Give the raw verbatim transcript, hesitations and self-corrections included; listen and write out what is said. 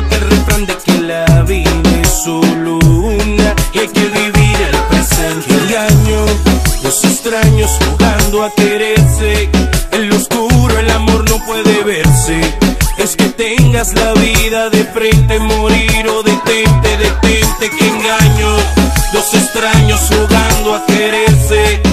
aquel refrán de que la vida es solo una y hay que vivir el presente. Engaño, los extraños jugando a quererse. En lo oscuro el amor no puede verse. Es que tengas la vida de frente, morir o detente, detente. Que engaño, dos extraños jugando a quererse.